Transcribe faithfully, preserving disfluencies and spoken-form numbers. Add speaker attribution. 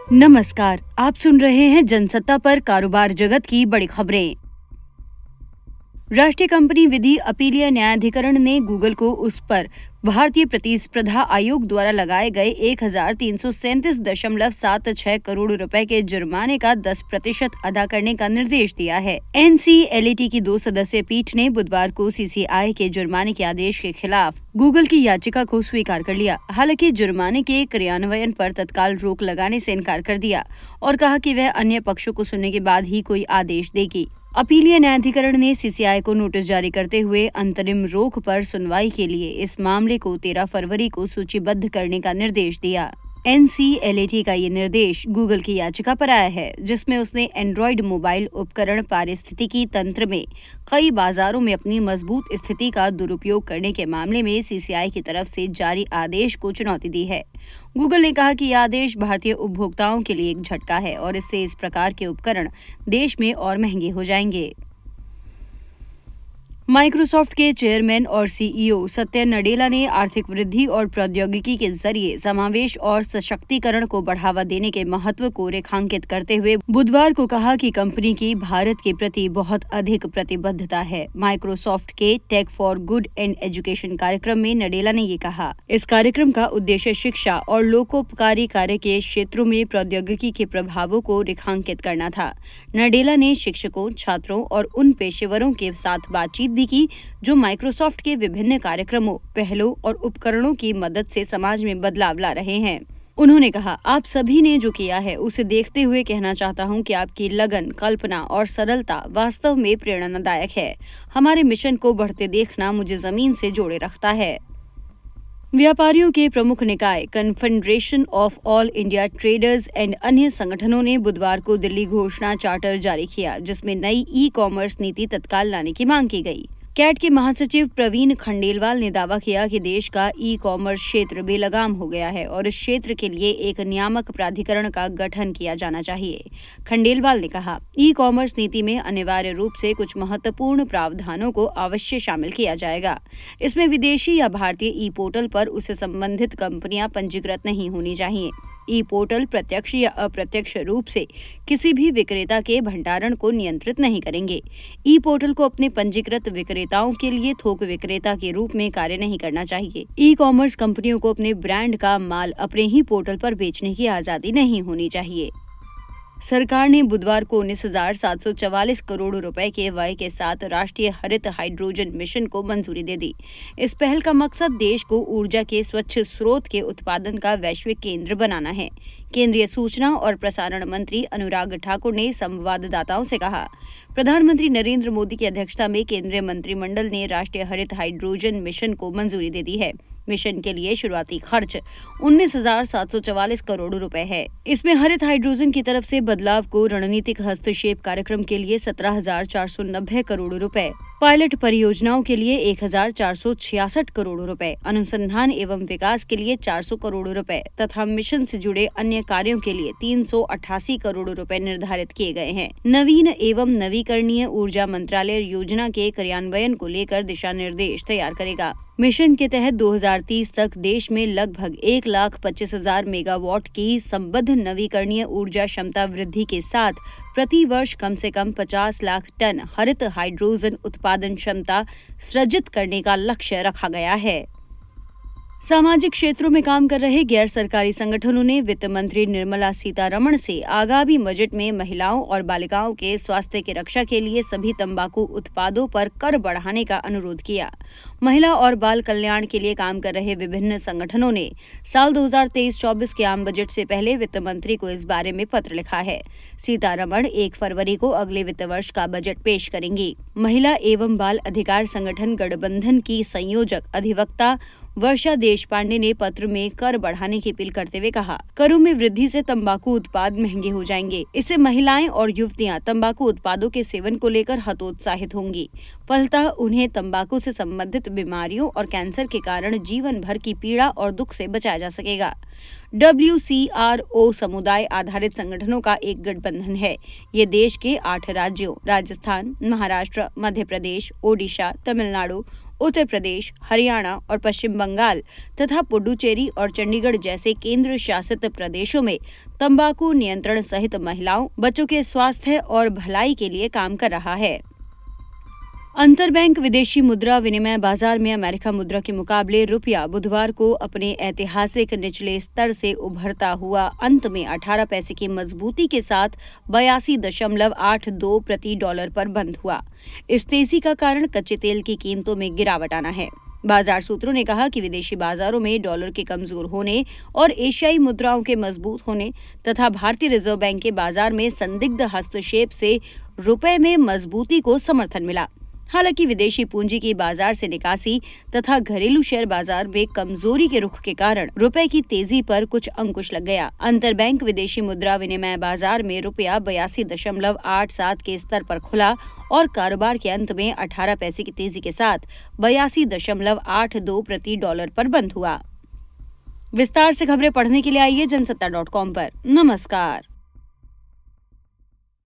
Speaker 1: नमस्कार, आप सुन रहे हैं जनसत्ता पर कारोबार जगत की बड़ी खबरें। राष्ट्रीय कंपनी विधि अपीलीय न्यायाधिकरण ने गूगल को उस पर भारतीय प्रतिस्पर्धा आयोग द्वारा लगाए गए एक हजार तीन सौ सैंतीस दशमलव सात छह करोड़ रुपए के जुर्माने का दस प्रतिशत अदा करने का निर्देश दिया है। N C L A T की दो सदस्यीय पीठ ने बुधवार को सी सी आई के जुर्माने के आदेश के खिलाफ गूगल की याचिका को स्वीकार कर लिया। हालांकि जुर्माने के क्रियान्वयन पर तत्काल रोक लगाने से इनकार कर दिया और कहा कि वह अन्य पक्षों को सुनने के बाद ही कोई आदेश देगी। अपीलीय न्यायाधिकरण ने सी सी आई को नोटिस जारी करते हुए अंतरिम रोक पर सुनवाई के लिए इस मामले को तेरह फरवरी को सूचीबद्ध करने का निर्देश दिया। N C L A T का ये निर्देश गूगल की याचिका पर आया है, जिसमें उसने एंड्रॉयड मोबाइल उपकरण पारिस्थितिकी तंत्र में कई बाजारों में अपनी मजबूत स्थिति का दुरुपयोग करने के मामले में सी सी आई की तरफ से जारी आदेश को चुनौती दी है। गूगल ने कहा कि यह आदेश भारतीय उपभोक्ताओं के लिए एक झटका है और इससे इस प्रकार के उपकरण देश में और महंगे हो जाएंगे। माइक्रोसॉफ्ट के चेयरमैन और सी ई ओ सत्या नडेला ने आर्थिक वृद्धि और प्रौद्योगिकी के जरिए समावेश और सशक्तिकरण को बढ़ावा देने के महत्व को रेखांकित करते हुए बुधवार को कहा कि कंपनी की भारत के प्रति बहुत अधिक प्रतिबद्धता है। माइक्रोसॉफ्ट के tech for good and education कार्यक्रम में नडेला ने ये कहा। इस कार्यक्रम का उद्देश्य शिक्षा और लोकोपकारी कार्य के क्षेत्रों में प्रौद्योगिकी के प्रभावों को रेखांकित करना था। नडेला ने शिक्षकों, छात्रों और उन पेशेवरों के साथ बातचीत भी की जो माइक्रोसॉफ्ट के विभिन्न कार्यक्रमों, पहलों और उपकरणों की मदद से समाज में बदलाव ला रहे हैं। उन्होंने कहा, आप सभी ने जो किया है उसे देखते हुए कहना चाहता हूं कि आपकी लगन, कल्पना और सरलता वास्तव में प्रेरणादायक है। हमारे मिशन को बढ़ते देखना मुझे जमीन से जोड़े रखता है। व्यापारियों के प्रमुख निकाय confederation of all India traders and अन्य संगठनों ने बुधवार को दिल्ली घोषणा चार्टर जारी किया, जिसमें नई ई कॉमर्स नीति तत्काल लाने की मांग की गई। कैट के महासचिव प्रवीण खंडेलवाल ने दावा किया कि देश का ई कॉमर्स क्षेत्र बेलगाम हो गया है और इस क्षेत्र के लिए एक नियामक प्राधिकरण का गठन किया जाना चाहिए। खंडेलवाल ने कहा, ई कॉमर्स नीति में अनिवार्य रूप से कुछ महत्वपूर्ण प्रावधानों को अवश्य शामिल किया जाएगा। इसमें विदेशी या भारतीय ई पोर्टल पर उससे संबंधित कंपनियां पंजीकृत नहीं होनी चाहिए। ई पोर्टल प्रत्यक्ष या अप्रत्यक्ष रूप से किसी भी विक्रेता के भंडारण को नियंत्रित नहीं करेंगे। ई पोर्टल को अपने पंजीकृत विक्रेताओं के लिए थोक विक्रेता के रूप में कार्य नहीं करना चाहिए। ई कॉमर्स कंपनियों को अपने ब्रांड का माल अपने ही पोर्टल पर बेचने की आजादी नहीं होनी चाहिए। सरकार ने बुधवार को उन्नीस हजार सात सौ चवालीस करोड़ रुपए के व्यय के साथ राष्ट्रीय हरित हाइड्रोजन मिशन को मंजूरी दे दी। इस पहल का मकसद देश को ऊर्जा के स्वच्छ स्रोत के उत्पादन का वैश्विक केंद्र बनाना है। केंद्रीय सूचना और प्रसारण मंत्री अनुराग ठाकुर ने संवाददाताओं से कहा, प्रधानमंत्री नरेंद्र मोदी की अध्यक्षता में केंद्रीय मंत्रिमंडल ने राष्ट्रीय हरित हाइड्रोजन मिशन को मंजूरी दे दी है। मिशन के लिए शुरुआती खर्च उन्नीस हजार सात सौ चवालीस करोड़ रुपए है। इसमें हरित हाइड्रोजन की तरफ से बदलाव को रणनीतिक हस्तक्षेप कार्यक्रम के लिए सत्रह हजार चार सौ नब्बे करोड़ रुपए, पायलट परियोजनाओं के लिए एक हजार चार सौ छियासठ करोड़ रुपए, अनुसंधान एवं विकास के लिए चार सौ करोड़ रुपए तथा मिशन से जुड़े अन्य कार्यों के लिए तीन सौ अट्ठासी करोड़ रुपए निर्धारित किए गए हैं। नवीन एवं नवीकरणीय ऊर्जा मंत्रालय योजना के क्रियान्वयन को लेकर दिशा निर्देश तैयार करेगा। मिशन के तहत दो हजार तीस तक देश में लगभग एक लाख पच्चीस हजार मेगावाट की संबद्ध नवीकरणीय ऊर्जा क्षमता वृद्धि के साथ प्रति वर्ष कम से कम पचास लाख टन हरित हाइड्रोजन उत्पादन क्षमता सृजित करने का लक्ष्य रखा गया है। सामाजिक क्षेत्रों में काम कर रहे गैर सरकारी संगठनों ने वित्त मंत्री निर्मला सीतारमण से आगामी बजट में महिलाओं और बालिकाओं के स्वास्थ्य की रक्षा के लिए सभी तंबाकू उत्पादों पर कर बढ़ाने का अनुरोध किया। महिला और बाल कल्याण के लिए काम कर रहे विभिन्न संगठनों ने साल दो हजार तेईस चौबीस के आम बजट से पहले वित्त मंत्री को इस बारे में पत्र लिखा है। सीतारमण एक फरवरी को अगले वित्त वर्ष का बजट पेश करेंगी। महिला एवं बाल अधिकार संगठन गठबंधन की संयोजक अधिवक्ता वर्षा देशपांडे ने पत्र में कर बढ़ाने की अपील करते हुए कहा, करों में वृद्धि से तंबाकू उत्पाद महंगे हो जाएंगे। इससे महिलाएं और युवतियां तंबाकू उत्पादों के सेवन को लेकर हतोत्साहित होंगी। फलतः उन्हें तंबाकू से संबंधित बीमारियों और कैंसर के कारण जीवन भर की पीड़ा और दुख से बचाया जा सकेगा। डब्ल्यू सी आर ओ समुदाय आधारित संगठनों का एक गठबंधन है। ये देश के आठ राज्यों राजस्थान, महाराष्ट्र, मध्य प्रदेश, ओडिशा, तमिलनाडु, उत्तर प्रदेश, हरियाणा और पश्चिम बंगाल तथा पुडुचेरी और चंडीगढ़ जैसे केंद्र शासित प्रदेशों में तंबाकू नियंत्रण सहित महिलाओं, बच्चों के स्वास्थ्य और भलाई के लिए काम कर रहा है। अंतरबैंक विदेशी मुद्रा विनिमय बाजार में अमेरिका मुद्रा के मुकाबले रुपया बुधवार को अपने ऐतिहासिक निचले स्तर से उभरता हुआ अंत में अठारह पैसे की मजबूती के साथ बयासी दशमलव आठ दो प्रति डॉलर पर बंद हुआ। इस तेजी का कारण कच्चे तेल की कीमतों में गिरावट आना है। बाजार सूत्रों ने कहा कि विदेशी बाजारों में डॉलर के कमजोर होने और एशियाई मुद्राओं के मजबूत होने तथा भारतीय रिजर्व बैंक के बाजार में संदिग्ध हस्तक्षेप से रुपए में मजबूती को समर्थन मिला। हालांकि विदेशी पूंजी की बाजार से निकासी तथा घरेलू शेयर बाजार में कमजोरी के रुख के कारण रुपए की तेजी पर कुछ अंकुश लग गया। अंतरबैंक विदेशी मुद्रा विनिमय बाजार में रुपया बयासी दशमलव आठ सात के स्तर पर खुला और कारोबार के अंत में अठारह पैसे की तेजी के साथ बयासी दशमलव आठ दो प्रति डॉलर पर बंद हुआ। विस्तार से खबरें पढ़ने के लिए आइए जनसत्ता डॉट कॉम पर। नमस्कार।